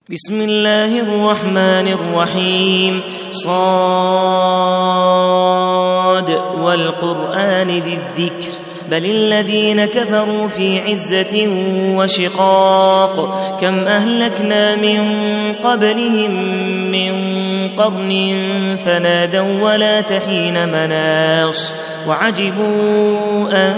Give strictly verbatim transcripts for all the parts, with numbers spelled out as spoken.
بسم الله الرحمن الرحيم. صاد والقرآن ذي الذكر بل الذين كفروا في عزة وشقاق كم أهلكنا من قبلهم من قرن فنادوا ولا تحين مناص وعجبوا أن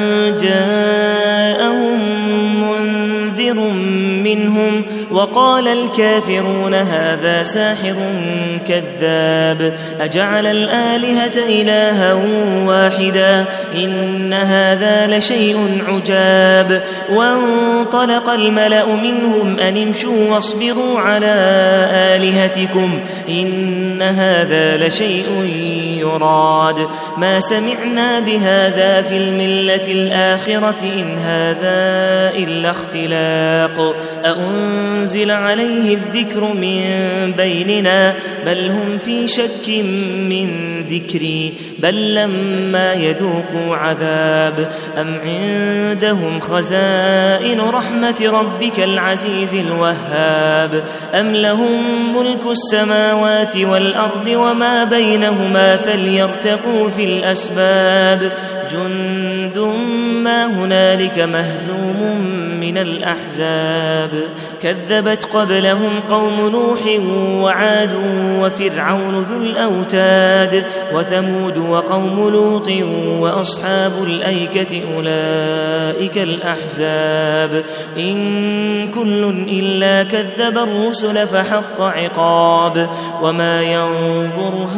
جاءهم منذر منهم وقال الكافرون هذا ساحر كذاب أجعل الآلهة إلها واحدا إن هذا لشيء عجاب وانطلق الملأ منهم أن امشوا واصبروا على آلهتكم إن هذا لشيء يراد ما سمعنا بهذا في الملة الآخرة إن هذا إلا اختلاق أأنزل عليه الذكر من بيننا بل هم في شك من ذكري بل لما يذوقوا عذاب أم عندهم خزائن رحمة ربك العزيز الوهاب أم لهم ملك السماوات والأرض وما بينهما فليرتقوا في الأسباب جند ما هنالك مهزوم من الأحزاب كذبت قبلهم قوم نوح وعاد وفرعون ذو الأوتاد وثمود وقوم لوط وأصحاب الأيكة أولئك الأحزاب إن كل إلا كذب الرسل فحق عقاب وما ينظر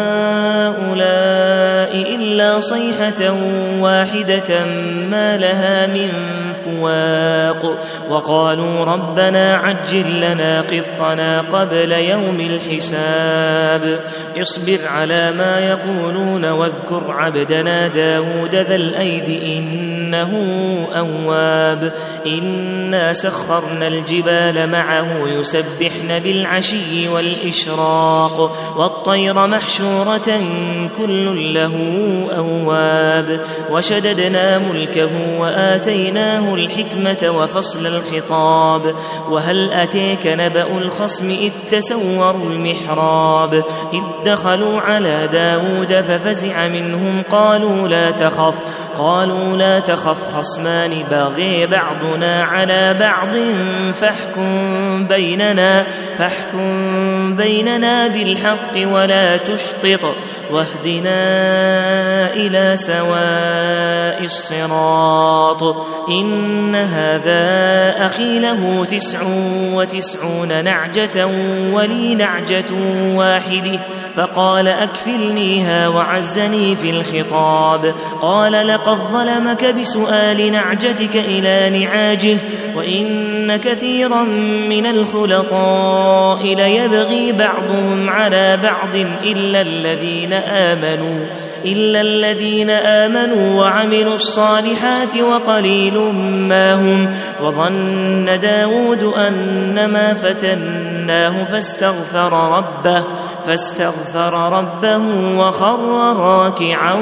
هؤلاء إلا صيحة واحدة ما لها من فواق وقالوا ربنا عجل لنا قطنا قبل يوم الحساب اصبر على ما يقولون واذكر عبدنا داود ذا الأيد إنه أواب إنا سخرنا الجبال معه يسبحن بالعشي والإشراق والطير محشورة كل له أواب وشددنا ملكه وآتيناه الحكمة وفصل الخطاب وهل أتيك نبأ الخصم إذ تسوروا المحراب إذ دخلوا على داود ففزع منهم قالوا لا تخف قالوا لا تخف خصمان بغي بعضنا على بعض فاحكم بيننا فاحكم بيننا بالحق ولا تشطط واهدنا إلى سواء الصراط إن هذا أخي له تسع وتسعون نعجة ولي نعجة واحدة فقال أكفلنيها وعزني في الخطاب قال لقد ظلمك بسؤال نعجتك إلى نعاجه وإن كثيرا من الخلطاء ليبغي بعضهم على بعض إلا الذين آمنوا إلا الذين آمنوا وعملوا الصالحات وقليل ما هم وظن داود أنما فتناه فاستغفر ربه فاستغفر ربه وخر راكعا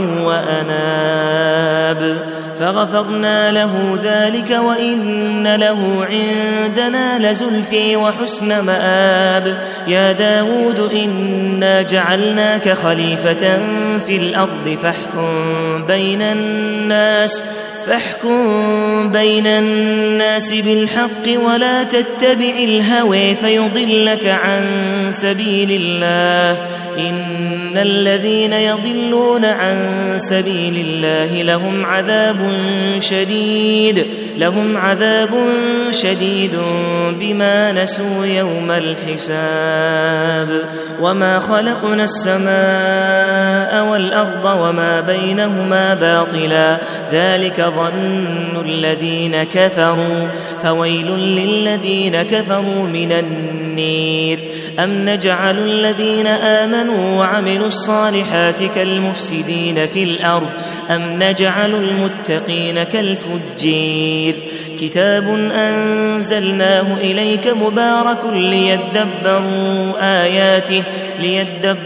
وأناب فغفرنا له ذلك وإن له عندنا لزلفي وحسن مآب يا داود إنا جعلناك خليفة في الأرض فاحكم بين الناس فاحكم بين الناس بالحق ولا تتبع الهوى فيضلك عن سبيل الله إن الذين يضلون عن سبيل الله لهم عذاب شديد لهم عذاب شديد بما نسوا يوم الحساب وما خلقنا السماء والأرض وما بينهما باطلا ذلك ظن الذين كفروا فويل للذين كفروا من النير أم نجعل الذين آمنوا وعملوا الصالحات كالمفسدين في الأرض أم نجعل المتقين كالفجير كتاب أنزلناه إليك مبارك ليدبروا آياته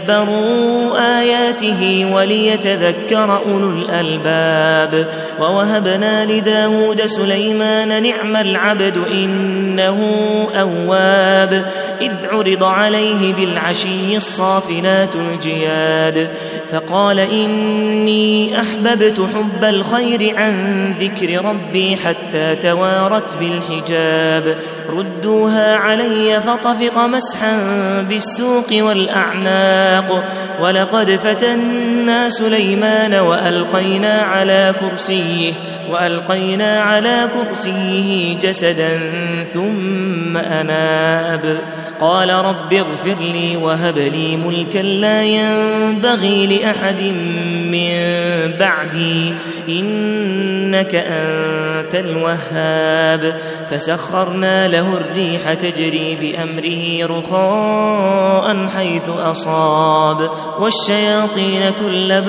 ليدبروا آياته وليتذكر أولو الألباب ووهب ووهبنا لداود سليمان نعم العبد إنه أواب إذ عرض عليه بالعشي الصافنات الجياد فقال إني أحببت حب الخير عن ذكر ربي حتى توارت بالحجاب ردوها علي فطفق مسحا بالسوق والأعناق ولقد فتنا سليمان وألقينا على كرسيه وألقينا على كرسيه جسدا ثم أناب قال رب اغفر لي وهب لي ملكا لا ينبغي لأحد من بعدي إنك أنت الوهاب فسخرنا له الريح تجري بأمره رخاء حيث أصاب والشياطين كل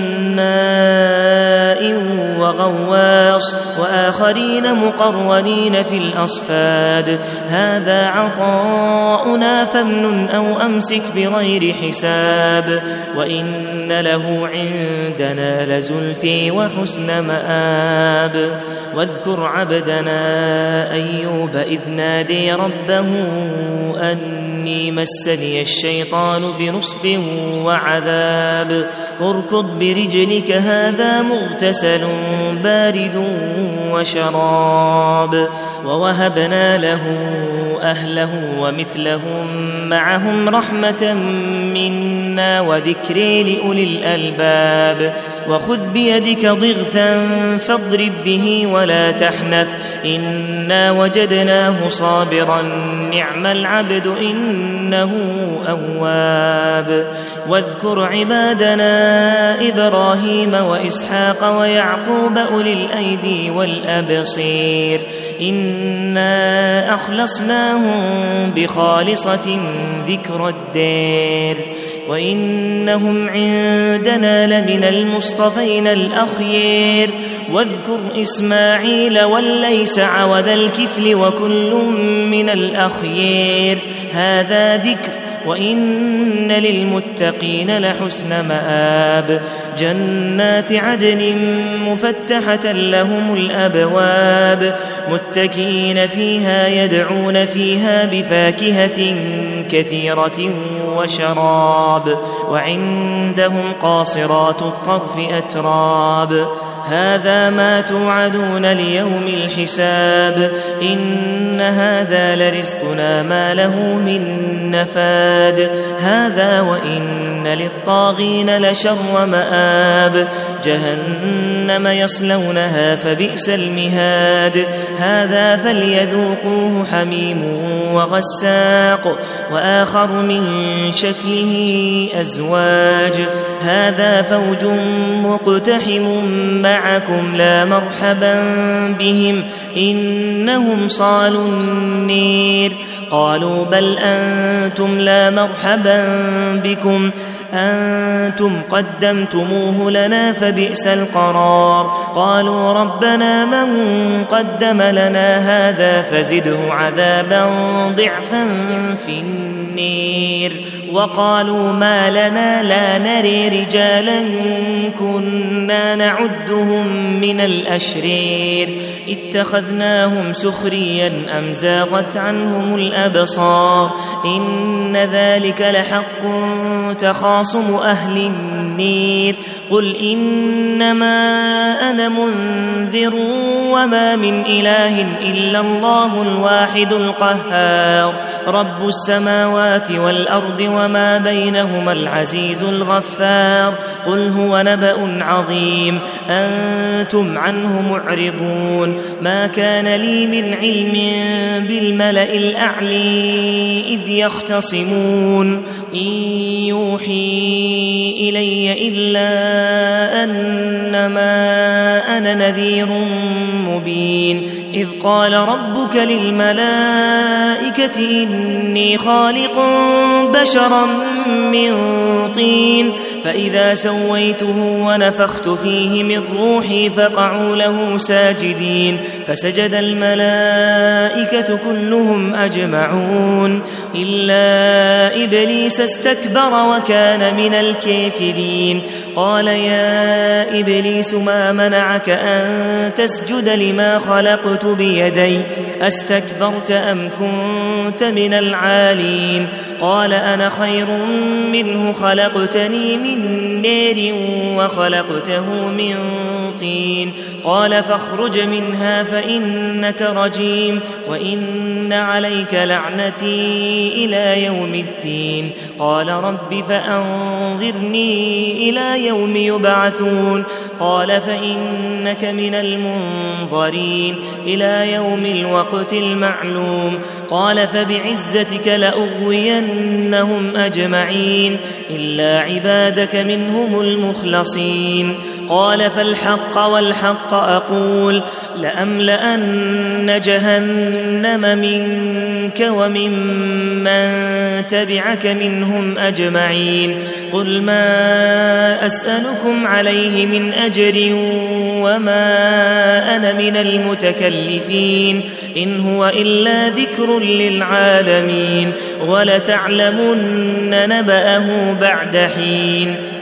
بناء وغواص وآخرين مقرنين في الأصفاد هذا عطاؤنا فامنن أو أمسك بغير حساب وإن له عندنا لزلفي وحسن مآب واذكر عبدنا أيوب إذ نادي ربه أني مسني الشيطان بنصب وعذاب اركض برجلك هذا مغتسل بارد وشراب ووهبنا له أهله ومثلهم معهم رحمة منا وذكر لأولي الألباب وخذ بيدك ضغثا فاضرب به ولا تحنث إنا وجدناه صابرا نعم العبد إنه أواب واذكر عبادنا إبراهيم وإسحاق ويعقوب أولي الأيدي والأبصير إنا أخلصناهم بخالصة ذكر الدار وإنهم عندنا لمن المصطفين الأخيار واذكر إسماعيل واليسع وذا الكفل وكل من الأخيار هذا ذكر وإن للمتقين لحسن مآب جنات عدن مفتحة لهم الأبواب متكئين فيها يدعون فيها بفاكهة كثيرة وشراب وعندهم قاصرات الطرف أتراب هذا ما توعدون ليوم الحساب إن هذا لرزقنا ما له من نفاد هذا وإن للطاغين لشر مآب جهنم يصلونها فبئس المهاد هذا فليذوقوه حميم وغساق وآخر من شكله أزواج هذا فوج مقتحم معكم لا مرحبا بهم إنهم صالوا النير قالوا بل أنتم لا مرحبا بكم أنتم قدمتموه لنا فبئس القرار قالوا ربنا من قدم لنا هذا فزده عذابا ضعفا في النير وقالوا ما لنا لا نري رجالا كنا نعدهم من الأشرير اتخذناهم سخريا أم زاغت عنهم الأبصار إن ذلك لحق تخاصم أهل النير قل إنما أنا منذر وما من إله إلا الله الواحد القهار رب السماوات والأرض وما بينهما العزيز الغفار قل هو نبأ عظيم أنتم عنه معرضون ما كان لي من علم بالملأ الأعلي إذ يختصمون إن يوحي إلي إلا أنما أنا نذير مبين إذ قال ربك للملائكة إني خالق بشرا من طين فإذا سويته ونفخت فيه من روحي فقعوا له ساجدين فسجد الملائكة كلهم أجمعون إلا إبليس استكبر وكان من الكافرين قال يا إبليس ما منعك أن تسجد لما خلقت بيدي أستكبرت أم كنت من العالين قال أنا خير منه خلقتني من نار وخلقته من طين قال فاخرج منها فإنك رجيم وإن عليك لعنتي إلى يوم الدين قال رب فأنظرني إلى يوم يبعثون قال فإنك من المنظرين إلى يوم الوقت المعلوم قال فبعزتك لأغوينهم أجمعين إلا عبادك منهم المخلصين قال فالحق والحق أقول لأملأن جهنم منك وممن تبعك منهم أجمعين قل ما أسألكم عليه من أجر وما أنا من المتكلفين إن هو إلا ذكر للعالمين ولتعلمن نبأه بعد حين